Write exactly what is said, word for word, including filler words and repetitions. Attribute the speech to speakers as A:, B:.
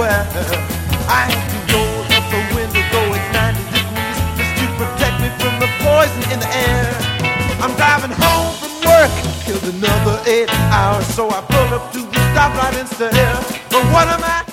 A: anywhere. I have to roll up the window, though it's ninety degrees, just to protect me from the poison in the air. I'm driving home from work, killed another eight hours, so I pull up to the stoplight and stare. But what am I